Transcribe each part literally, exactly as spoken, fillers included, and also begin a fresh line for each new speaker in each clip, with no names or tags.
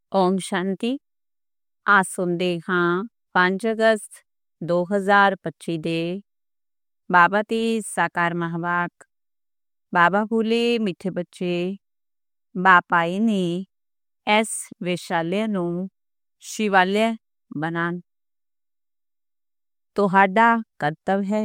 ਓਮ ਸ਼ਾਂਤੀ। ਆ ਸੁਣਦੇ ਹਾਂ ਪੰਜ ਅਗਸਤ ਦੋ ਹਜ਼ਾਰ ਪੱਚੀ ਦੇ ਬਾਬਾ ਦੀ ਸਾਕਾਰ ਮਹਾਵਾਕ। ਬਾਬਾ ਬੋਲੇ, ਮਿੱਠੇ ਬੱਚੇ, ਬਾਪਾਈ ਨੇ ਇਸ ਵਿਸ਼ਾਲਿਆ ਨੂੰ ਸ਼ਿਵਾਲਿਆ ਬਣਾਉਣ। ਤੁਹਾਡਾ ਕਰਤੱਵ ਹੈ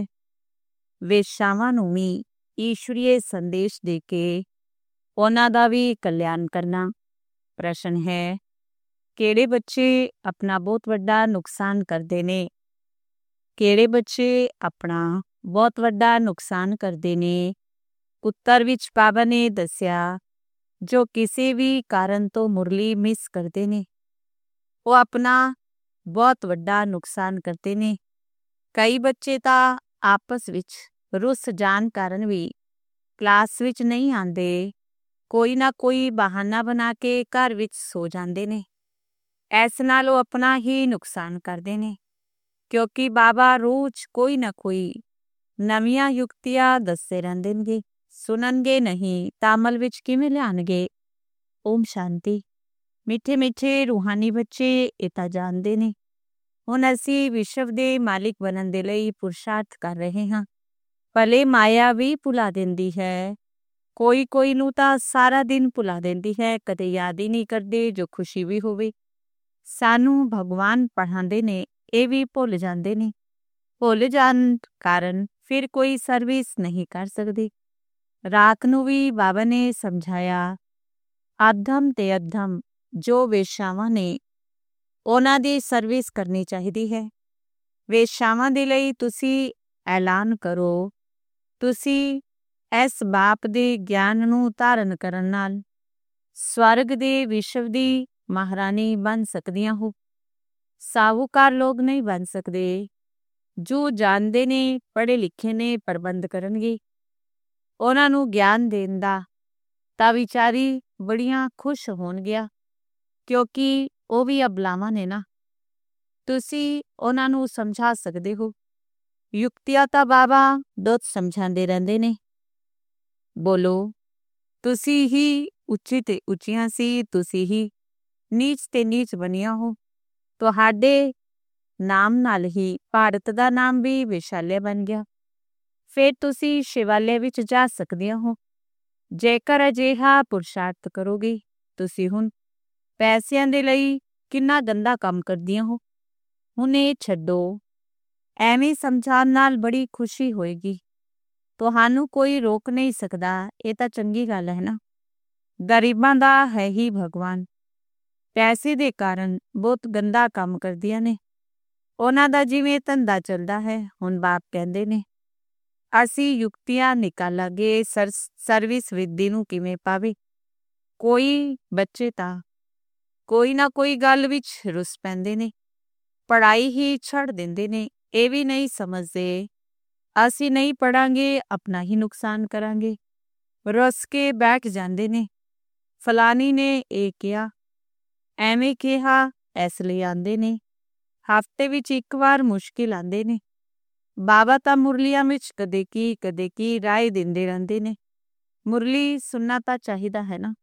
ਵੇਸ਼ਾਵਾਂ ਨੂੰ ਵੀ ਈਸ਼ਵਰੀਏ ਸੰਦੇਸ਼ ਦੇ ਕੇ ਉਹਨਾਂ ਦਾ ਵੀ ਕਲਿਆਣ ਕਰਨਾ। ਪ੍ਰਸ਼ਨ ਹੈ, ਕਿਹੜੇ ਬੱਚੇ ਆਪਣਾ ਬਹੁਤ ਵੱਡਾ ਨੁਕਸਾਨ ਕਰਦੇ ਨੇ? ਕਿਹੜੇ ਬੱਚੇ ਆਪਣਾ ਬਹੁਤ ਵੱਡਾ ਨੁਕਸਾਨ ਕਰਦੇ ਨੇ? ਉੱਤਰ ਵਿੱਚ ਬਾਬਾ ਨੇ ਦੱਸਿਆ, ਜੋ ਕਿਸੇ ਵੀ ਕਾਰਨ ਤੋਂ ਮੁਰਲੀ ਮਿਸ ਕਰਦੇ ਨੇ ਉਹ ਆਪਣਾ ਬਹੁਤ ਵੱਡਾ ਨੁਕਸਾਨ ਕਰਦੇ ਨੇ। ਕਈ ਬੱਚੇ ਤਾਂ ਆਪਸ ਵਿੱਚ ਰੁੱਸ ਜਾਣ ਕਾਰਨ ਵੀ ਕਲਾਸ ਵਿੱਚ ਨਹੀਂ ਆਉਂਦੇ, ਕੋਈ ਨਾ ਕੋਈ ਬਹਾਨਾ ਬਣਾ ਕੇ ਘਰ ਵਿੱਚ ਸੋ ਜਾਂਦੇ ਨੇ। ਇਸ ਨਾਲ ਉਹ ਆਪਣਾ ਹੀ ਨੁਕਸਾਨ ਕਰਦੇ ਨੇ, ਕਿਉਂਕਿ ਬਾਬਾ ਰੋਜ਼ ਕੋਈ ਨਾ ਕੋਈ ਨਵੀਆਂ ਯੁਕਤੀਆਂ ਦੱਸਦੇ ਰਹਿੰਦੇ ਨੇ। ਸੁਣਨਗੇ ਨਹੀਂ ਤਾਂ ਅਮਲ ਵਿੱਚ ਕਿਵੇਂ ਲਿਆਉਣਗੇ? ਓਮ ਸ਼ਾਂਤੀ। ਮਿੱਠੇ ਮਿੱਠੇ ਰੂਹਾਨੀ ਬੱਚੇ ਇਹ ਤਾਂ ਜਾਣਦੇ ਨੇ, ਹੁਣ ਅਸੀਂ ਵਿਸ਼ਵ ਦੇ ਮਾਲਿਕ ਬਣਨ ਦੇ ਲਈ ਪੁਰਸ਼ਾਰਥ ਕਰ ਰਹੇ ਹਾਂ। ਭਲੇ ਮਾਇਆ ਵੀ ਭੁਲਾ ਦਿੰਦੀ ਹੈ, ਕੋਈ ਕੋਈ ਨੂੰ ਤਾਂ ਸਾਰਾ ਦਿਨ ਭੁਲਾ ਦਿੰਦੀ ਹੈ, ਕਦੇ ਯਾਦ ਹੀ ਨਹੀਂ ਕਰਦੇ ਜੋ ਖੁਸ਼ੀ ਵੀ ਹੋਵੇ। ਸਾਨੂੰ ਭਗਵਾਨ ਪੜ੍ਹਾਉਂਦੇ ਨੇ, ਇਹ ਵੀ ਭੁੱਲ ਜਾਂਦੇ ਨੇ। ਭੁੱਲ ਜਾਣ ਕਾਰਨ ਫਿਰ ਕੋਈ ਸਰਵਿਸ ਨਹੀਂ ਕਰ ਸਕਦੇ। ਰਾਤ ਨੂੰ ਵੀ ਬਾਬਾ ਨੇ ਸਮਝਾਇਆ, ਅਧਮ ਤੇ ਅਧਮ ਜੋ ਵੇਸ਼ਾਵਾਂ ਨੇ ਉਹਨਾਂ ਦੀ ਸਰਵਿਸ ਕਰਨੀ ਚਾਹੀਦੀ ਹੈ। ਵੇਸ਼ਾਵਾਂ ਦੇ ਲਈ ਤੁਸੀਂ ਐਲਾਨ ਕਰੋ, ਤੁਸੀਂ ਇਸ ਬਾਪ ਦੇ ਗਿਆਨ ਨੂੰ ਧਾਰਨ ਕਰਨ ਨਾਲ ਸਵਰਗ ਦੇ ਵਿਸ਼ਵ ਦੀ ਮਹਾਰਾਣੀ ਬਣ ਸਕਦੀਆਂ ਹੋ। ਸਾਹੂਕਾਰ ਲੋਕ ਨਹੀਂ ਬਣ ਸਕਦੇ। ਜੋ ਜਾਣਦੇ ਨੇ, ਪੜ੍ਹੇ ਲਿਖੇ ਨੇ, ਪ੍ਰਬੰਧ ਕਰਨਗੇ ਉਹਨਾਂ ਨੂੰ ਗਿਆਨ ਦੇਣ ਦਾ, ਤਾਂ ਵਿਚਾਰੀ ਬੜੀਆਂ ਖੁਸ਼ ਹੋਣਗੀਆਂ, ਕਿਉਂਕਿ ਉਹ ਵੀ ਅਬਲਾਵਾਂ ਨੇ ਨਾ। ਤੁਸੀਂ ਉਹਨਾਂ ਨੂੰ ਸਮਝਾ ਸਕਦੇ ਹੋ। ਯੁਕਤੀਆਂ ਤਾਂ ਬਾਬਾ ਦੁੱਧ ਸਮਝਾਉਂਦੇ ਰਹਿੰਦੇ ਨੇ। ਬੋਲੋ, ਤੁਸੀਂ ਹੀ ਉੱਚੀ ਤੇ ਉੱਚੀਆਂ ਸੀ, ਤੁਸੀਂ ਹੀ ਨੀਚ ਤੇ ਨੀਚ ਬਣੀਆਂ ਹੋ। ਤੁਹਾਡੇ ਨਾਮ ਨਾਲ ਹੀ ਭਾਰਤ ਦਾ ਨਾਮ ਵੀ ਵਿਸ਼ਾਲਿਆ ਬਣ ਗਿਆ। ਫਿਰ ਤੁਸੀਂ ਸ਼ਿਵਾਲਿਆ ਵਿੱਚ ਜਾ ਸਕਦੀਆਂ ਹੋ, ਜੇਕਰ ਅਜਿਹਾ ਪੁਰਸ਼ਾਰਥ ਕਰੋਗੇ। ਤੁਸੀਂ ਹੁਣ ਪੈਸਿਆਂ ਦੇ ਲਈ ਕਿੰਨਾ ਗੰਦਾ ਕੰਮ ਕਰਦੀਆਂ ਹੋ, ਹੁਣ ਇਹ ਛੱਡੋ। ਐਵੇਂ ਸਮਝਾਉਣ ਨਾਲ ਬੜੀ ਖੁਸ਼ੀ ਹੋਏਗੀ, ਤੁਹਾਨੂੰ ਕੋਈ ਰੋਕ ਨਹੀਂ ਸਕਦਾ। ਇਹ ਤਾਂ ਚੰਗੀ ਗੱਲ ਹੈ ਨਾ। ਗਰੀਬਾਂ ਦਾ ਹੈ ਹੀ ਭਗਵਾਨ, ਪੈਸੇ ਦੇ ਕਾਰਨ ਬਹੁਤ ਗੰਦਾ ਕੰਮ ਕਰਦੀਆਂ ਨੇ। ਉਹਨਾਂ ਦਾ ਜਿਵੇਂ ਧੰਦਾ ਚੱਲਦਾ ਹੈ। ਹੁਣ ਬਾਪ ਕਹਿੰਦੇ ਨੇ, ਅਸੀਂ ਯੁਕਤੀਆਂ ਨਿਕਾਲਾਂਗੇ ਸਰ ਸਰਵਿਸ ਵਿਧੀ ਨੂੰ ਕਿਵੇਂ ਪਾਵੇ। ਕੋਈ ਬੱਚੇ ਤਾਂ ਕੋਈ ਨਾ ਕੋਈ ਗੱਲ ਵਿੱਚ ਰੁੱਸ ਪੈਂਦੇ ਨੇ, ਪੜ੍ਹਾਈ ਹੀ ਛੱਡ ਦਿੰਦੇ ਨੇ। ਇਹ ਵੀ ਨਹੀਂ ਸਮਝਦੇ ਅਸੀਂ ਨਹੀਂ ਪੜ੍ਹਾਂਗੇ ਆਪਣਾ ਹੀ ਨੁਕਸਾਨ ਕਰਾਂਗੇ। ਰੁੱਸ ਕੇ ਬੈਠ ਜਾਂਦੇ ਨੇ, ਫਲਾਨੀ ਨੇ ਇਹ ਕਿਹਾ, ਐਵੇਂ ਕਿਹਾ, ਇਸ ਲਈ ਆਉਂਦੇ ਨੇ। ਹਫ਼ਤੇ ਵਿੱਚ ਇੱਕ ਵਾਰ ਮੁਸ਼ਕਿਲ ਆਉਂਦੇ ਨੇ। ਬਾਬਾ ਤਾਂ ਮੁਰਲੀਆਂ ਵਿੱਚ ਕਦੇ ਕੀ ਕਦੇ ਕੀ ਰਾਏ ਦਿੰਦੇ ਰਹਿੰਦੇ ਨੇ। ਮੁਰਲੀ ਸੁਣਨਾ ਤਾਂ ਚਾਹੀਦਾ ਹੈ ਨਾ।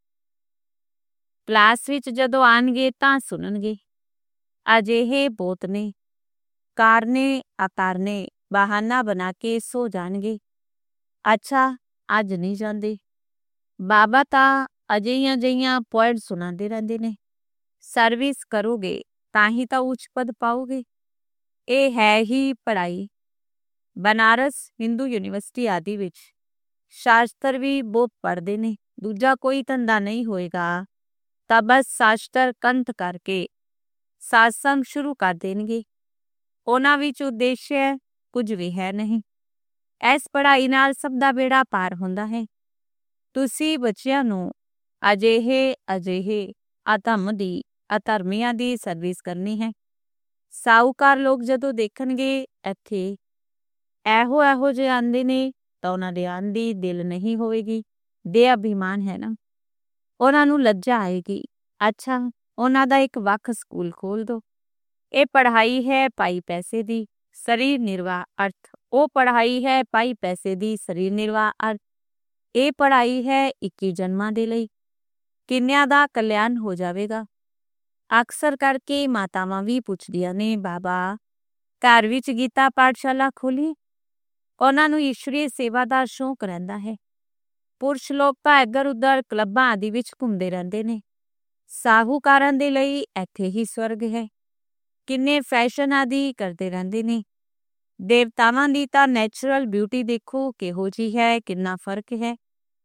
ਕਲਾਸ ਵਿੱਚ ਜਦੋਂ ਆਉਣਗੇ ਤਾਂ ਸੁਣਨਗੇ। ਅਜਿਹੇ ਬਹੁਤ ਨੇ, ਕਾਰਨੇ ਅਕਾਰਨੇ ਬਹਾਨਾ ਬਣਾ ਕੇ ਸੋ ਜਾਣਗੇ। ਅੱਛਾ, ਅੱਜ ਨਹੀਂ ਜਾਂਦੇ। ਬਾਬਾ ਤਾਂ ਅਜਿਹੀਆਂ ਅਜਿਹੀਆਂ ਪੁਆਇੰਟ ਸੁਣਾਉਂਦੇ ਰਹਿੰਦੇ ਨੇ। ਸਰਵਿਸ ਕਰੋਗੇ ਤਾਂ ਹੀ ਤਾਂ ਉੱਚ ਪਦ ਪਾਓਗੇ। ਇਹ ਹੈ ਹੀ ਪੜ੍ਹਾਈ। ਬਨਾਰਸ ਹਿੰਦੂ ਯੂਨੀਵਰਸਿਟੀ ਆਦਿ ਵਿੱਚ ਸ਼ਾਸਤਰ ਵੀ ਬਹੁਤ ਪੜ੍ਹਦੇ ਨੇ। ਦੂਜਾ ਕੋਈ ਧੰਦਾ ਨਹੀਂ ਹੋਏਗਾ ਤਾਂ ਬਸ ਸ਼ਾਸਤਰ ਕੰਠ ਕਰਕੇ ਸਾਤਸੰਗ ਸ਼ੁਰੂ ਕਰ ਦੇਣਗੇ। ਉਹਨਾਂ ਵਿੱਚ ਉਦੇਸ਼ ਕੁਝ ਵੀ ਹੈ ਨਹੀਂ। ਇਸ ਪੜ੍ਹਾਈ ਨਾਲ ਸਭ ਦਾ ਬੇੜਾ ਪਾਰ ਹੁੰਦਾ ਹੈ। ਤੁਸੀਂ ਬੱਚਿਆਂ ਨੂੰ ਅਜਿਹੇ ਅਜਿਹੇ ਅਧਮ ਦੀ ਅਧਰਮੀਆਂ ਦੀ ਸਰਵਿਸ ਕਰਨੀ ਹੈ। ਸਾਹੂਕਾਰ ਲੋਕ ਜਦੋਂ ਦੇਖਣਗੇ ਇੱਥੇ ਇਹੋ ਇਹੋ ਜਿਹੇ ਆਉਂਦੇ ਨੇ ਤਾਂ ਉਹਨਾਂ ਦੇ ਆਉਣ ਦੀ ਦਿਲ ਨਹੀਂ ਹੋਵੇਗੀ। ਦੇ ਅਭਿਮਾਨ ਹੈ ਨਾ, ਉਹਨਾਂ ਨੂੰ ਲੱਜਾ ਆਏਗੀ। ਅੱਛਾ, ਉਹਨਾਂ ਦਾ ਇੱਕ ਵੱਖ ਸਕੂਲ ਖੋਲ੍ਹ ਦਿਓ। ਇਹ ਪੜ੍ਹਾਈ ਹੈ ਪਾਈ ਪੈਸੇ ਦੀ, ਸਰੀਰ ਨਿਰਵਾਹ ਅਰਥ। ਉਹ ਪੜ੍ਹਾਈ ਹੈ ਪਾਈ ਪੈਸੇ ਦੀ, ਸਰੀਰ ਨਿਰਵਾਹ ਅਰਥ। ਇਹ ਪੜ੍ਹਾਈ ਹੈ ਇੱਕੀ ਜਨਮਾਂ ਦੇ ਲਈ, ਕਿੰਨਿਆਂ ਦਾ ਕਲਿਆਣ ਹੋ ਜਾਵੇਗਾ। ਅਕਸਰ ਕਰਕੇ ਮਾਤਾਵਾਂ ਵੀ ਪੁੱਛਦੀਆਂ ਨੇ, ਬਾਬਾ ਘਰ ਵਿੱਚ ਗੀਤਾ ਪਾਠਸ਼ਾਲਾ ਖੋਲੀ। ਉਹਨਾਂ ਨੂੰ ਈਸ਼ਵਰੀ ਸੇਵਾ ਦਾ ਸ਼ੌਂਕ ਰਹਿੰਦਾ ਹੈ। ਪੁਰਸ਼ ਲੋਕ ਤਾਂ ਇੱਧਰ ਉੱਧਰ ਕਲੱਬਾਂ ਆਦਿ ਵਿੱਚ ਘੁੰਮਦੇ ਰਹਿੰਦੇ ਨੇ। ਸਾਹੂਕਾਰਾਂ ਦੇ ਲਈ ਇੱਥੇ ਹੀ ਸਵਰਗ ਹੈ। ਕਿੰਨੇ ਫੈਸ਼ਨ ਆਦਿ ਕਰਦੇ ਰਹਿੰਦੇ ਨੇ। ਦੇਵਤਾਵਾਂ ਦੀ ਤਾਂ ਨੈਚੁਰਲ ਬਿਊਟੀ ਦੇਖੋ ਕਿਹੋ ਜਿਹੀ ਹੈ, ਕਿੰਨਾ ਫਰਕ ਹੈ।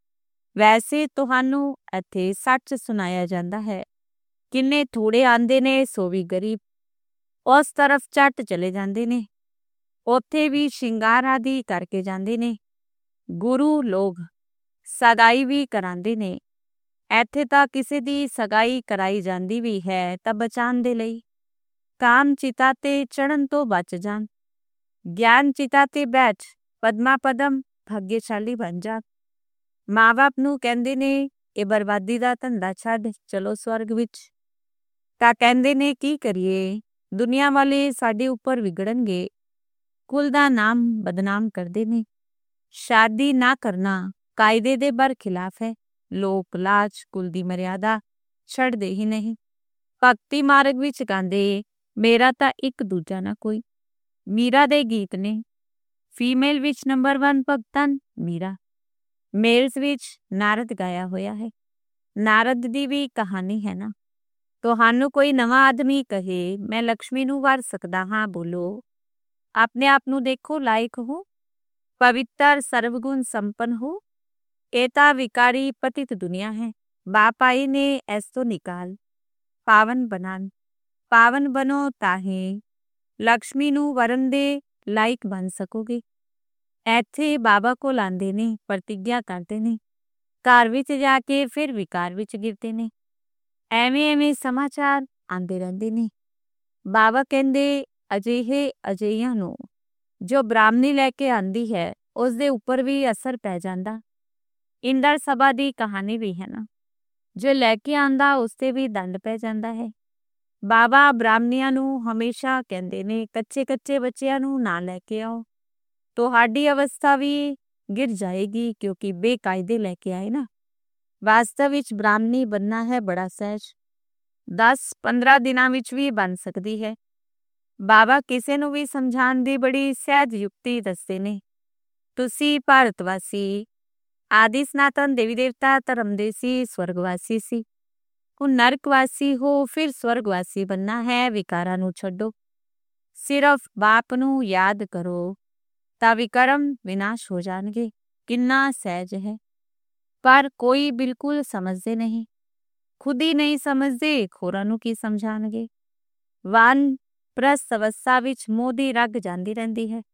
ਵੈਸੇ ਤੁਹਾਨੂੰ ਇੱਥੇ ਸੱਚ ਸੁਣਾਇਆ ਜਾਂਦਾ ਹੈ। ਕਿੰਨੇ ਥੋੜੇ ਆਂਦੇ ਨੇ, ਸੋ ਵੀ ਗਰੀਬ ਉਸ ਤਰਫ ਝੱਟ ਚਲੇ ਜਾਂਦੇ ਨੇ। ਉੱਥੇ ਵੀ ਸ਼ਿੰਗਾਰ ਆਦਿ ਕਰਕੇ ਜਾਂਦੇ ਨੇ। ਗੁਰੂ ਲੋਕ ਸਗਾਈ ਵੀ ਕਰਾਉਂਦੇ ਨੇ। ਇੱਥੇ ਤਾਂ ਕਿਸੇ ਦੀ ਸਗਾਈ ਕਰਾਈ ਜਾਂਦੀ ਵੀ ਹੈ ਤਾਂ ਬਚਾਉਣ ਦੇ ਲਈ। ਕਾਮ ਚਿਤਾ ਤੇ ਚੜਨ ਤੋਂ ਬਚ ਜਾਣ। ਗਿਆਨ ਚਿਤਾ ਤੇ ਬੈਠ ਪਦਮਾ ਪਦਮ ਭਾਗਿਆਸ਼ਾਲੀ ਬਣ ਜਾ। ਮਾਂ ਬਾਪ ਨੂੰ ਕਹਿੰਦੇ ਨੇ ਇਹ ਬਰਬਾਦੀ ਦਾ ਧੰਦਾ ਛੱਡ, ਚਲੋ ਸਵਰਗ ਵਿੱਚ। ਤਾਂ ਕਹਿੰਦੇ ਨੇ ਕੀ ਕਰੀਏ, ਦੁਨੀਆ ਵਾਲੇ ਸਾਡੇ ਉੱਪਰ ਵਿਗੜਨਗੇ। ਕੁਲ ਦਾ ਨਾਮ ਬਦਨਾਮ ਕਰਦੇ ਨੇ। ਸ਼ਾਦੀ ਨਾ ਕਰਨਾ ਕਾਇਦੇ ਦੇ ਬਰ ਖਿਲਾਫ ਹੈ। ਲੋਕ ਲਾਜ ਕੁਲ ਦੀ ਮਰਿਆਦਾ ਛੱਡਦੇ ਹੀ ਨਹੀਂ। ਭਗਤੀ ਮਾਰਗ ਵਿੱਚ ਗਾਉਂਦੇ ਮੇਰਾ ਤਾਂ ਇੱਕ ਦੂਜਾ ਨਾ ਕੋਈ। ਮੀਰਾ ਦੇ ਗੀਤ ਨੇ। ਫੀਮੇਲ ਵਿੱਚ ਨੰਬਰ ਵਨ ਭਗਤਨ ਮੀਰਾ। ਮੇਲਸ ਵਿੱਚ ਨਾਰਦ ਗਾਇਆ ਹੋਇਆ ਹੈ। ਨਾਰਦ ਦੀ ਵੀ ਕਹਾਣੀ ਹੈ ਨਾ। ਤੁਹਾਨੂੰ ਕੋਈ ਨਵਾਂ ਆਦਮੀ ਕਹੇ ਮੈਂ ਲਕਸ਼ਮੀ ਨੂੰ ਵਾਰ ਸਕਦਾ ਹਾਂ, ਬੋਲੋ ਆਪਣੇ ਆਪ ਨੂੰ ਦੇਖੋ ਲਾਇਕ ਹੋ, ਪਵਿੱਤਰ ਸਰਵਗੁਣ ਸੰਪਨ ਹੋ। ਇਹ ਤਾਂ ਵਿਕਾਰੀ ਪਤਿਤ ਦੁਨੀਆ ਹੈ। ਬਾਪ ਆਈ ਨੇ ਇਸ ਤੋਂ ਨਿਕਾਲ ਪਾਵਨ ਬਣਾਨ। ਪਾਵਨ ਬਣੋ ਤਾਂ ਹੀ ਲਕਸ਼ਮੀ ਨੂੰ ਵਰਨ ਦੇ ਲਾਇਕ ਬਣ ਸਕੋਗੇ। ਇੱਥੇ ਬਾਬਾ ਕੋਲ ਆਉਂਦੇ ਨੇ, ਪ੍ਰਤਿਗਿਆ ਕਰਦੇ ਨੇ, ਘਰ ਵਿੱਚ ਜਾ ਕੇ ਫਿਰ ਵਿਕਾਰ ਵਿੱਚ ਗਿਰਦੇ ਨੇ। ਐਵੇਂ ਐਵੇਂ ਸਮਾਚਾਰ ਆਉਂਦੇ ਰਹਿੰਦੇ ਨੇ। ਬਾਬਾ ਕਹਿੰਦੇ ਅਜਿਹੇ ਅਜਿਹੀਆਂ ਨੂੰ ਜੋ ਬ੍ਰਾਹਮਣੀ ਲੈ ਕੇ ਆਉਂਦੀ ਹੈ ਉਸ ਦੇ ਉੱਪਰ ਵੀ ਅਸਰ ਪੈ ਜਾਂਦਾ। ਇੰਦਰ ਸਭਾ ਦੀ ਕਹਾਣੀ ਵੀ ਹੈ ਨਾ। ਜੋ ਲੈ ਕੇ ਆਉਂਦਾ ਉਸ ਤੇ ਵੀ ਦੰਡ ਪੈ ਜਾਂਦਾ ਹੈ। ਬਾਬਾ ਬ੍ਰਾਹਮਣੀਆਂ ਨੂੰ ਹਮੇਸ਼ਾ ਕਹਿੰਦੇ ਨੇ ਕੱਚੇ ਕੱਚੇ ਬੱਚਿਆਂ ਨੂੰ ਨਾ ਲੈ ਕੇ ਆਓ, ਤੁਹਾਡੀ ਅਵਸਥਾ ਵੀ ਗਿਰ ਜਾਏਗੀ ਕਿਉਂਕਿ ਬੇਕਾਇਦੇ ਲੈ ਕੇ ਆਏ ਨਾ। ਵਾਸਤਵ ਵਿੱਚ ਬ੍ਰਾਹਮਣੀ ਬਣਨਾ ਹੈ ਬੜਾ ਸਹਿਜ, ਦਸ ਪੰਦਰਾਂ ਦਿਨਾਂ ਵਿੱਚ ਵੀ ਬਣ ਸਕਦੀ ਹੈ। ਬਾਬਾ ਕਿਸੇ ਨੂੰ ਵੀ ਸਮਝਾਉਣ ਦੀ ਬੜੀ ਸਹਿਜ ਯੁਕਤੀ ਦੱਸਦੇ ਨੇ। ਤੁਸੀਂ ਭਾਰਤਵਾਸੀ ਆਦਿ ਸਨਾਤਨ ਦੇਵੀ ਦੇਵਤਾ ਧਰਮ ਦੇ ਸੀ, ਸਵਰਗਵਾਸੀ ਸੀ। ਹੁਣ ਨਰਕਵਾਸੀ ਹੋ, ਫਿਰ ਸਵਰਗਵਾਸੀ ਬਣਨਾ ਹੈ। ਵਿਕਾਰਾਂ ਨੂੰ ਛੱਡੋ, ਸਿਰਫ ਬਾਪ ਨੂੰ ਯਾਦ ਕਰੋ ਤਾਂ ਵਿਕਰਮ ਵਿਨਾਸ਼ ਹੋ ਜਾਣਗੇ। ਕਿੰਨਾ ਸਹਿਜ ਹੈ, ਪਰ ਕੋਈ ਬਿਲਕੁਲ ਸਮਝਦੇ ਨਹੀਂ। ਖੁਦ ਹੀ ਨਹੀਂ ਸਮਝਦੇ, ਹੋਰਾਂ ਨੂੰ ਕੀ ਸਮਝਾਣਗੇ। ਵਾਨ ਪ੍ਰਸਥ ਅਵਸਥਾ ਵਿੱਚ ਮੋਹ ਦੀ ਰਗ ਜਾਂਦੀ ਰਹਿੰਦੀ ਹੈ।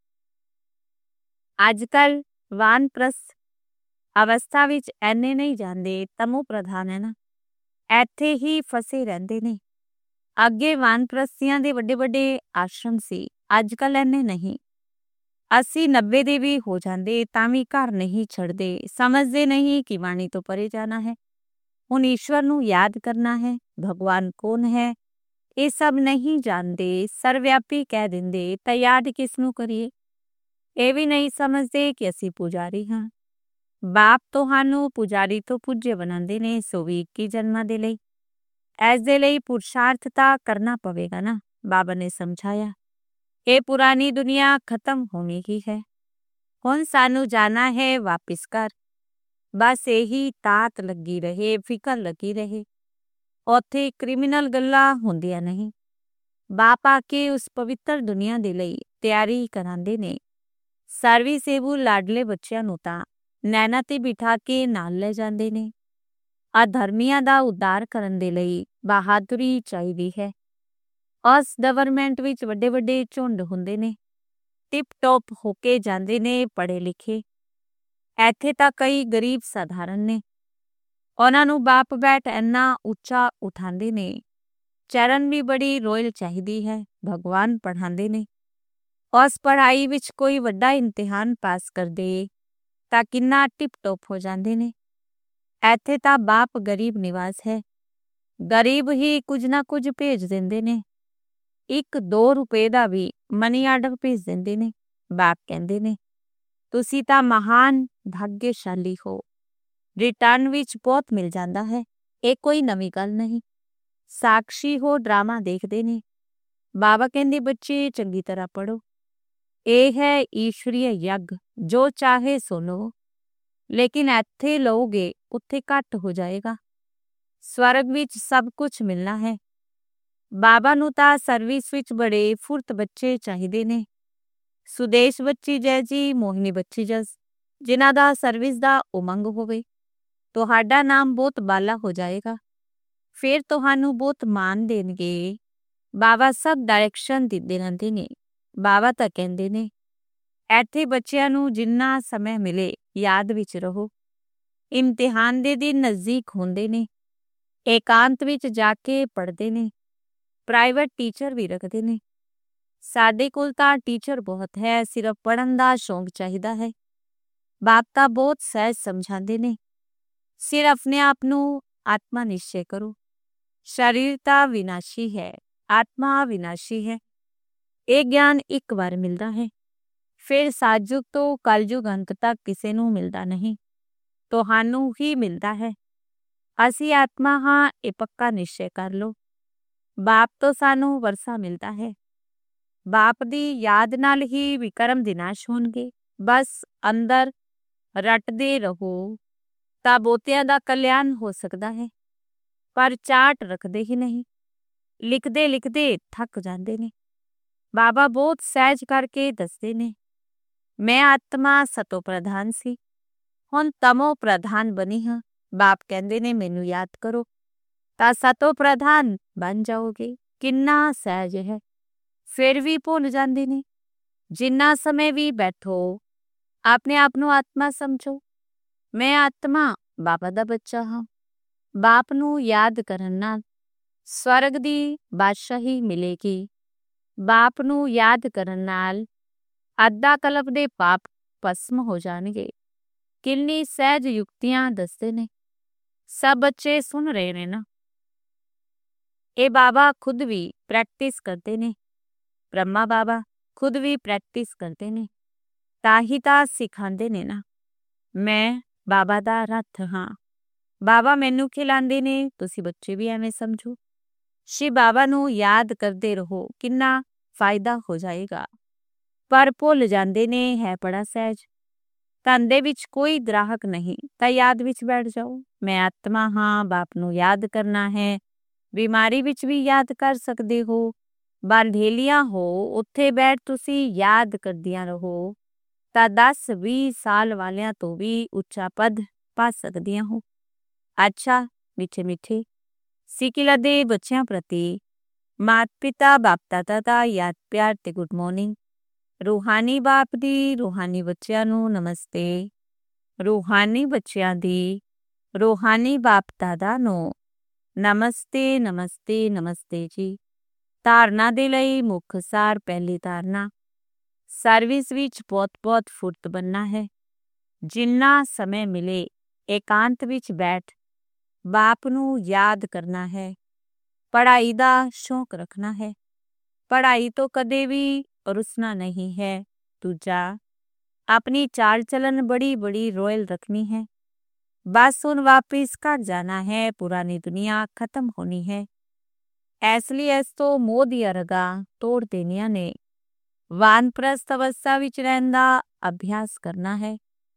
ਅੱਜ ਕੱਲ ਵਾਨ ਪ੍ਰਸਥ ਅਵਸਥਾ ਵਿੱਚ ਐਨੇ ਨਹੀਂ ਜਾਂਦੇ, ਤਮੋ ਪ੍ਰਧਾਨ ਹੈ ਨਾ, ਇੱਥੇ ਹੀ ਫਸੇ ਰਹਿੰਦੇ ਨੇ। ਅੱਗੇ ਵਾਨਪ੍ਰਸਥੀਆਂ ਦੇ ਵੱਡੇ ਵੱਡੇ ਆਸ਼ਰਮ ਸੀ, ਅੱਜ ਕੱਲ ਐਨੇ ਨਹੀਂ। ਅੱਸੀ ਨੱਬੇ ਦੇ ਵੀ ਹੋ ਜਾਂਦੇ ਤਾਂ ਵੀ ਘਰ ਨਹੀਂ ਛੱਡਦੇ। ਸਮਝਦੇ ਨਹੀਂ ਕਿ ਬਾਣੀ ਤੋਂ ਪਰੇ ਜਾਣਾ ਹੈ। ਹੁਣ ਈਸ਼ਵਰ ਨੂੰ ਯਾਦ ਕਰਨਾ ਹੈ। ਭਗਵਾਨ ਕੌਣ ਹੈ ਇਹ ਸਭ ਨਹੀਂ ਜਾਣਦੇ। ਸਰਵਿਆਪੀ ਕਹਿ ਦਿੰਦੇ ਤਾਂ ਯਾਦ ਕਿਸ ਨੂੰ ਕਰੀਏ। ਇਹ ਵੀ ਨਹੀਂ ਸਮਝਦੇ ਕਿ ਅਸੀਂ ਪੁਜਾਰੀ ਹਾਂ। ਬਾਪ ਤੁਹਾਨੂੰ ਪੁਜਾਰੀ ਤੋਂ ਪੂਜਯ ਬਣਾਉਂਦੇ ਨੇ, ਸੋ ਵੀ ਇੱਕੀ ਜਨਮਾਂ ਦੇ ਲਈ। ਇਸ ਦੇ ਲਈ ਪੁਰਸ਼ਾਰਥ ਤਾਂ ਕਰਨਾ ਪਵੇਗਾ ਨਾ। ਬਾਬਾ ਨੇ ਸਮਝਾਇਆ ਇਹ ਪੁਰਾਣੀ ਦੁਨੀਆ ਖਤਮ ਹੋਣੀ ਹੀ ਹੈ। ਹੁਣ ਸਾਨੂੰ ਜਾਣਾ ਹੈ ਵਾਪਿਸ ਘਰ। ਬਸ ਇਹੀ ਤਾਤ ਲੱਗੀ ਰਹੇ, ਫਿਕਰ ਲੱਗੀ ਰਹੇ। ਉੱਥੇ ਕ੍ਰਿਮੀਨਲ ਗੱਲਾਂ ਹੁੰਦੀਆਂ ਨਹੀਂ। ਬਾਪ ਆ ਕੇ ਉਸ ਪਵਿੱਤਰ ਦੁਨੀਆ ਦੇ ਲਈ ਤਿਆਰੀ ਕਰਾਉਂਦੇ ਨੇ। ਸਰਵੀ ਸੇਵੂ ਲਾਡਲੇ ਬੱਚਿਆਂ ਨੂੰ ਤਾਂ ਨੈਣਾ ਤੇ ਬਿਠਾ ਕੇ ਨਾਲ ਲੈ ਜਾਂਦੇ ਨੇ। ਅਧਰਮੀਆਂ ਦਾ ਉद्धार ਕਰਨ ਦੇ ਲਈ ਬਹਾਦੁਰੀ ਚਾਹੀਦੀ ਹੈ। ਉਸ ਗਵਰਮੈਂਟ ਵਿੱਚ ਵੱਡੇ ਵੱਡੇ ਝੁੰਡ ਹੁੰਦੇ ਨੇ, ਟਿਪ ਟੋਪ ਹੋ ਕੇ ਜਾਂਦੇ ਨੇ ਪੜ੍ਹੇ ਲਿਖੇ। ਇੱਥੇ ਤਾਂ ਕਈ ਗਰੀਬ ਸਾਧਾਰਨ ਨੇ, ਉਹਨਾਂ ਨੂੰ ਬਾਪ ਬੈਠ ਇੰਨਾ ਉੱਚਾ ਉਠਾਉਂਦੇ ਨੇ। ਚਰਨ ਵੀ ਬੜੀ ਰੋਇਲ ਚਾਹੀਦੀ ਹੈ। ਭਗਵਾਨ ਪੜ੍ਹਾਉਂਦੇ ਨੇ। ਉਸ ਪੜ੍ਹਾਈ ਵਿੱਚ ਕੋਈ ਵੱਡਾ ਇਮਤਿਹਾਨ ਪਾਸ ਕਰਦੇ ਤਾਂ ਕਿੰਨਾ ਟਿਪ ਟੋਪ ਹੋ ਜਾਂਦੇ ਨੇ। ਇੱਥੇ ਤਾਂ ਬਾਪ ਗਰੀਬ ਨਿਵਾਸ ਹੈ। ਗਰੀਬ ਹੀ ਕੁਝ ਨਾ ਕੁਝ ਭੇਜ ਦਿੰਦੇ ਨੇ। ਇੱਕ ਦੋ ਰੁਪਏ ਦਾ ਵੀ ਮਨੀ ਆਰਡਰ ਭੇਜ ਦਿੰਦੇ ਨੇ। ਬਾਪ ਕਹਿੰਦੇ ਨੇ ਤੁਸੀਂ ਤਾਂ ਮਹਾਨ ਭਾਗਯਸ਼ਾਲੀ ਹੋ। ਰਿਟਰਨ ਵਿੱਚ ਬਹੁਤ ਮਿਲ ਜਾਂਦਾ ਹੈ। ਇਹ ਕੋਈ ਨਵੀਂ ਗੱਲ ਨਹੀਂ। ਸਾਕਸ਼ੀ ਹੋ ਡਰਾਮਾ ਦੇਖਦੇ ਨੇ। ਬਾਬਾ ਕਹਿੰਦੇ ਬੱਚੇ ਚੰਗੀ ਤਰ੍ਹਾਂ ਪੜ੍ਹੋ, ਇਹ ਹੈ ਈਸ਼ਵਰੀ ਯੱਗ, ਜੋ ਚਾਹੇ ਸੋ ਲਓ, ਲੇਕਿਨ ਇੱਥੇ ਲਓਗੇ ਉੱਥੇ ਘੱਟ ਹੋ ਜਾਏਗਾ। ਸਵਰਗ ਵਿੱਚ ਸਭ ਕੁਝ ਮਿਲਣਾ ਹੈ। ਬਾਬਾ ਨੂੰ ਤਾਂ ਸਰਵਿਸ ਵਿੱਚ ਬੜੇ ਫੁਰਤ ਬੱਚੇ ਚਾਹੀਦੇ ਨੇ। ਸੁਦੇਸ਼ ਬੱਚੀ ਜੈ ਜੀ, ਮੋਹਿਨੀ ਬੱਚੀ ਜਸ, ਜਿਨ੍ਹਾਂ ਦਾ ਸਰਵਿਸ ਦਾ ਉਮੰਗ ਹੋਵੇ। ਤੁਹਾਡਾ ਨਾਮ ਬਹੁਤ ਬਾਲਾ ਹੋ ਜਾਏਗਾ, ਫਿਰ ਤੁਹਾਨੂੰ ਬਹੁਤ ਮਾਣ ਦੇਣਗੇ। ਬਾਬਾ ਸਭ ਡਾਇਰੈਕਸ਼ਨ ਦਿੰਦੇ ਰਹਿੰਦੇ ਨੇ। ਬਾਬਾ ਤਾਂ ਕਹਿੰਦੇ ਨੇ ਇੱਥੇ ਬੱਚਿਆਂ ਨੂੰ ਜਿੰਨਾ ਸਮੇਂ ਮਿਲੇ ਯਾਦ ਵਿੱਚ ਰਹੋ। ਇਮਤਿਹਾਨ ਦੇ ਦਿਨ ਨਜ਼ਦੀਕ ਹੁੰਦੇ ਨੇ, ਏਕਾਂਤ ਵਿੱਚ ਜਾ ਕੇ ਪੜ੍ਹਦੇ ਨੇ, ਪ੍ਰਾਈਵੇਟ ਟੀਚਰ ਵੀ ਰੱਖਦੇ ਨੇ। ਸਾਡੇ ਕੋਲ ਤਾਂ ਟੀਚਰ ਬਹੁਤ ਹੈ, ਸਿਰਫ ਪੜ੍ਹਨ ਦਾ ਸ਼ੌਂਕ ਚਾਹੀਦਾ ਹੈ। ਬਾਪ ਤਾਂ ਬਹੁਤ ਸਹਿਜ ਸਮਝਾਉਂਦੇ ਨੇ, ਸਿਰ ਆਪਣੇ ਆਪ ਨੂੰ ਆਤਮਾ ਨਿਸ਼ਚੈ ਕਰੋ। ਸਰੀਰ ਤਾਂ ਵਿਨਾਸ਼ੀ ਹੈ, ਆਤਮਾ ਵਿਨਾਸ਼ੀ ਹੈ। ਇਹ ਗਿਆਨ ਇੱਕ ਵਾਰ ਮਿਲਦਾ ਹੈ, ਫਿਰ ਸਾਜੁਗ ਤੋਂ ਕਲਯੁਗ ਅੰਤ ਤੱਕ ਕਿਸੇ ਨੂੰ ਮਿਲਦਾ ਨਹੀਂ, ਤੁਹਾਨੂੰ ਹੀ ਮਿਲਦਾ ਹੈ। ਅਸੀਂ ਆਤਮਾ ਹਾਂ, ਇਹ ਪੱਕਾ ਨਿਸ਼ਚੈ ਕਰ ਲਓ। ਬਾਪ ਤੋਂ ਸਾਨੂੰ ਵਰਸਾ ਮਿਲਦਾ ਹੈ। ਬਾਪ ਦੀ ਯਾਦ ਨਾਲ ਹੀ ਵਿਕਰਮ ਵਿਨਾਸ਼ ਹੋਣਗੇ। ਬਸ ਅੰਦਰ ਰੱਟਦੇ ਰਹੋ ਤਾਂ ਬਹੁਤਿਆਂ ਦਾ ਕਲਿਆਣ ਹੋ ਸਕਦਾ ਹੈ, ਪਰ ਚਾਟ ਰੱਖਦੇ ਹੀ ਨਹੀਂ, ਲਿਖਦੇ ਲਿਖਦੇ ਥੱਕ ਜਾਂਦੇ ਨੇ। ਬਾਬਾ ਬਹੁਤ ਸਹਿਜ ਕਰਕੇ ਦੱਸਦੇ ਨੇ, ਮੈਂ ਆਤਮਾ ਸਤੋ ਪ੍ਰਧਾਨ ਸੀ, ਹੁਣ ਤਮੋ ਪ੍ਰਧਾਨ ਬਣੀ ਹਾਂ। ਬਾਪ ਕਹਿੰਦੇ ਨੇ ਮੈਨੂੰ ਯਾਦ ਕਰੋ ਤਾਂ ਸਤੋ ਪ੍ਰਧਾਨ ਬਣ ਜਾਓਗੇ। ਕਿੰਨਾ ਸਹਿਜ ਹੈ, ਫਿਰ ਵੀ ਭੁੱਲ ਜਾਂਦੇ ਨੇ। ਜਿੰਨਾ ਸਮੇਂ ਵੀ ਬੈਠੋ ਆਪਣੇ ਆਪ ਨੂੰ ਆਤਮਾ ਸਮਝੋ। ਮੈਂ ਆਤਮਾ ਬਾਬਾ ਦਾ ਬੱਚਾ ਹਾਂ। ਬਾਪ ਨੂੰ ਯਾਦ ਕਰਨ ਨਾਲ ਸਵਰਗ ਦੀ ਬਾਦਸ਼ਾਹੀ ਮਿਲੇਗੀ। ਬਾਪ ਨੂੰ ਯਾਦ ਕਰਨ ਨਾਲ ਅੱਧਾ ਕਲਪ ਦੇ ਪਾਪ ਭਸਮ ਹੋ ਜਾਣਗੇ। ਕਿੰਨੀ ਸਹਿਜ ਯੁਕਤੀਆਂ ਦੱਸਦੇ ਨੇ। ਸਭ ਬੱਚੇ ਸੁਣ ਰਹੇ ਨੇ ਨਾ। ਇਹ ਬਾਬਾ ਖੁਦ ਵੀ ਪ੍ਰੈਕਟਿਸ ਕਰਦੇ ਨੇ। ਬ੍ਰਹਮਾ ਬਾਬਾ ਖੁਦ ਵੀ ਪ੍ਰੈਕਟਿਸ ਕਰਦੇ ਨੇ, ਤਾਂ ਹੀ ਤਾਂ ਸਿਖਾਉਂਦੇ ਨੇ ਨਾ। ਮੈਂ ਬਾਬਾ ਦਾ ਰੱਥ ਹਾਂ, ਬਾਬਾ ਮੈਨੂੰ ਖਿਲਾਉਂਦੇ ਨੇ, ਤੁਸੀਂ ਬੱਚੇ ਵੀ ਐਵੇਂ ਸਮਝੋ। ਸ਼ਿਵ ਬਾਬਾ ਨੂੰ ਯਾਦ ਕਰਦੇ ਰਹੋ, ਕਿੰਨਾ ਫਾਇਦਾ ਹੋ ਜਾਏਗਾ। ਪਰ ਭੁੱਲ ਜਾਂਦੇ ਨੇ, ਹੈ ਬੜਾ ਸਹਿਜ। ਧੰਦੇ ਵਿੱਚ ਕੋਈ ਗ੍ਰਾਹਕ ਨਹੀਂ ਤਾਂ ਯਾਦ ਵਿੱਚ ਬੈਠ ਜਾਓ। ਮੈਂ ਆਤਮਾ ਹਾਂ, ਬਾਪ ਨੂੰ ਯਾਦ ਕਰਨਾ ਹੈ। ਬਿਮਾਰੀ ਵਿੱਚ ਵੀ ਯਾਦ ਕਰ ਸਕਦੇ ਹੋ। ਬਾਂਧੇਲੀਆਂ ਹੋ, ਉੱਥੇ ਬੈਠ ਤੁਸੀਂ ਯਾਦ ਕਰਦੀਆਂ ਰਹੋ ਤਾਂ ਦਸ ਵੀਹ ਸਾਲ ਵਾਲਿਆਂ ਤੋਂ ਵੀ ਉੱਚਾ ਪਦ ਪਾ ਸਕਦੀਆਂ ਹੋ। ਅੱਛਾ ਮਿੱਠੇ ਮਿੱਠੇ ਸਿੱਕਿਲਾ ਦੇ ਬੱਚਿਆਂ ਪ੍ਰਤੀ ਮਾਤ ਪਿਤਾ ਬਾਪ ਦਾਦਾ ਦਾ ਯਾਦ ਪਿਆਰ ਤੇ ਗੁੱਡ ਮਾਰਨਿੰਗ। ਰੂਹਾਨੀ ਬਾਪ ਦੀ ਰੂਹਾਨੀ ਬੱਚਿਆਂ ਨੂੰ ਨਮਸਤੇ। ਰੂਹਾਨੀ ਬੱਚਿਆਂ ਦੀ ਰੂਹਾਨੀ ਬਾਪ ਦਾਦਾ ਨੂੰ ਨਮਸਤੇ ਨਮਸਤੇ ਨਮਸਤੇ ਜੀ। ਧਾਰਨਾ ਦੇ ਲਈ ਮੁੱਖ ਸਾਰ। ਪਹਿਲੀ ਧਾਰਨਾ, ਸਰਵਿਸ ਵਿੱਚ ਬਹੁਤ ਬਹੁਤ ਫੁਰਤ ਬਣਨਾ ਹੈ। ਜਿੰਨਾ ਸਮੇਂ ਮਿਲੇ ਏਕਾਂਤ ਵਿੱਚ ਬੈਠ ਬਾਪ ਨੂੰ ਯਾਦ ਕਰਨਾ ਹੈ। ਪੜ੍ਹਾਈ ਦਾ ਸ਼ੌਂਕ ਰੱਖਣਾ ਹੈ, ਪੜ੍ਹਾਈ ਤੋਂ ਕਦੇ ਵੀ ਰੁਸਣਾ ਨਹੀਂ ਹੈ। ਦੂਜਾ, ਆਪਣੀ ਚਾਲ ਚਲਨ ਬੜੀ ਬੜੀ ਰੋਇਲ ਰੱਖਣੀ ਹੈ। ਬਸ ਹੁਣ ਵਾਪਿਸ ਘਰ ਜਾਣਾ ਹੈ, ਪੁਰਾਣੀ ਦੁਨੀਆ ਖਤਮ ਹੋਣੀ ਹੈ। ਇਸ ਲਈ ਇਸ ਤੋਂ ਮੋਹ ਦੀਆਂ ਰਗਾਂ ਤੋੜ ਦੇਣੀਆਂ ਨੇ। ਵਾਨਪ੍ਰਸਥ ਅਵਸਥਾ ਵਿੱਚ ਰਹਿਣ ਦਾ ਅਭਿਆਸ ਕਰਨਾ ਹੈ।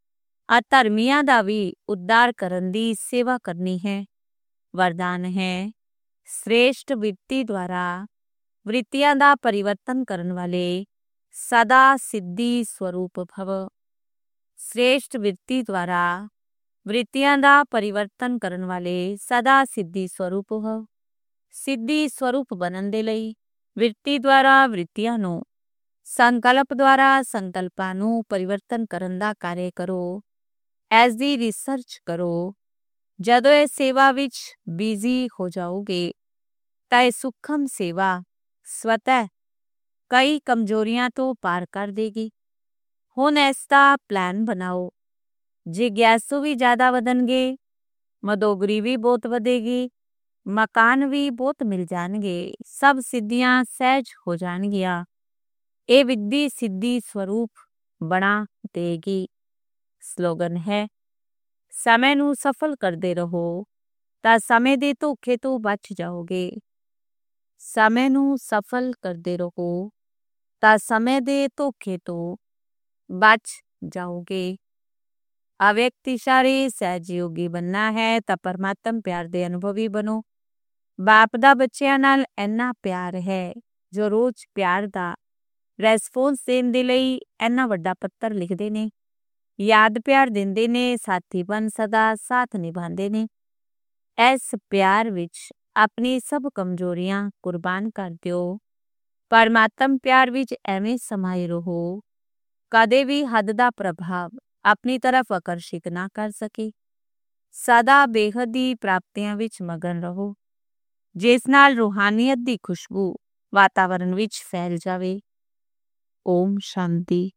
ਅਧਰਮੀਆਂ ਦਾ ਵੀ ਉद्धार ਕਰਨ ਦੀ ਸੇਵਾ ਕਰਨੀ ਹੈ। ਵਰਦਾਨ ਹੈ, ਸ੍ਰੇਸ਼ਟ ਵਿਰਤੀ ਦੁਆਰਾ ਵ੍ਰਿਤੀਆਂ ਦਾ ਪਰਿਵਰਤਨ ਕਰਨ ਵਾਲੇ ਸਦਾ ਸਿੱਧੀ ਸਵਰੂਪ ਭਵ। ਸ੍ਰੇਸ਼ਟ ਵਿਰਤੀ ਦੁਆਰਾ ਵ੍ਰਿਤੀਆਂ ਦਾ ਪਰਿਵਰਤਨ ਕਰਨ ਵਾਲੇ ਸਦਾ ਸਿੱਧੀ ਸਰੂਪ ਹੋ। ਸਿੱਧੀ ਸਰੂਪ ਬਣਨ ਦੇ ਲਈ ਵਿਰਤੀ ਦੁਆਰਾ ਵ੍ਰਿਤੀਆਂ ਨੂੰ, ਸੰਕਲਪ ਦੁਆਰਾ ਸੰਕਲਪਾਂ ਨੂੰ ਪਰਿਵਰਤਨ ਕਰਨ ਦਾ ਕਾਰਜ ਕਰੋ। ਇਸ ਦੀ ਰਿਸਰਚ ਕਰੋ। ਜਦੋਂ ਇਹ ਸੇਵਾ ਵਿੱਚ ਬਿਜ਼ੀ ਹੋ ਜਾਓਗੇ ਤਾਂ ਇਹ ਸੂਖਮ ਸੇਵਾ ਸਵਤः ਕਈ ਕਮਜ਼ੋਰੀਆਂ ਤੋਂ ਪਾਰ ਕਰ ਦੇਗੀ। ਹੁਣ ਇਸ ਦਾ ਪਲਾਨ ਬਣਾਓ। ਜਿਗਿਆਸੂ ਵੀ ਜ਼ਿਆਦਾ ਵਧਣਗੇ, ਮਦੋਗਰੀ ਵੀ ਬਹੁਤ ਵਧੇਗੀ, ਮਕਾਨ ਵੀ ਬਹੁਤ ਮਿਲ ਜਾਣਗੇ, ਸਭ ਸਿੱਧੀਆਂ ਸਹਿਜ ਹੋ ਜਾਣਗੀਆਂ। ਇਹ ਵਿਧੀ ਸਿੱਧੀ ਸਰੂਪ ਬਣਾ ਦੇਗੀ। ਸਲੋਗਨ ਹੈ, ਸਮੇਂ ਨੂੰ ਸਫਲ ਕਰਦੇ ਰਹੋ, ਤਾਂ ਸਮੇਂ ਦੇ ਧੋਖੇ ਤੋਂ ਬਚ ਜਾਓਗੇ। ਸਮੇਂ ਨੂੰ ਸਫਲ ਕਰਦੇ ਰਹੋ ਤਾਂ ਸਮੇਂ ਦੇ ਧੋਖੇ ਤੋਂ ਬਚ ਜਾਓਗੇ। ਅਵਿਅਕਤ ਇਸ਼ਾਰੇ ਸਹਿਜਯੋਗੀ ਬਣਨਾ ਹੈ ਤਾਂ ਪਰਮਾਤਮ ਪਿਆਰ ਦੇ ਅਨੁਭਵੀ ਬਣੋ। ਬਾਪ ਦਾ ਬੱਚਿਆਂ ਨਾਲ ਇੰਨਾ ਪਿਆਰ ਹੈ ਜੋ ਰੋਜ਼ ਪਿਆਰ ਦਾ ਰੈਸਪੌਂਸ ਦੇਣ ਦੇ ਲਈ ਇੰਨਾ ਵੱਡਾ ਪੱਤਰ ਲਿਖਦੇ ਨੇ, ਯਾਦ ਪਿਆਰ ਦਿੰਦੇ ਨੇ, ਸਾਥੀ ਬਣ ਸਦਾ ਸਾਥ ਨਿਭਾਉਂਦੇ ਨੇ। ਇਸ ਪਿਆਰ ਵਿੱਚ ਆਪਣੀ ਸਭ ਕਮਜ਼ੋਰੀਆਂ ਕੁਰਬਾਨ ਕਰ ਦਿਓ। ਪਰਮਾਤਮ ਪਿਆਰ ਵਿੱਚ ਐਵੇਂ ਸਮਾਏ ਰਹੋ, ਕਦੇ ਵੀ ਹੱਦ ਦਾ ਪ੍ਰਭਾਵ ਆਪਣੀ ਤਰਫ ਆਕਰਸ਼ਿਤ ਨਾ ਕਰ ਸਕੇ। ਸਦਾ ਬੇਹੱਦ ਦੀ ਪ੍ਰਾਪਤੀਆਂ ਵਿੱਚ ਮਗਨ ਰਹੋ, ਜਿਸ ਨਾਲ ਰੂਹਾਨੀਅਤ ਦੀ ਖੁਸ਼ਬੂ ਵਾਤਾਵਰਨ ਵਿੱਚ ਫੈਲ ਜਾਵੇ। ਓਮ ਸ਼ਾਂਤੀ।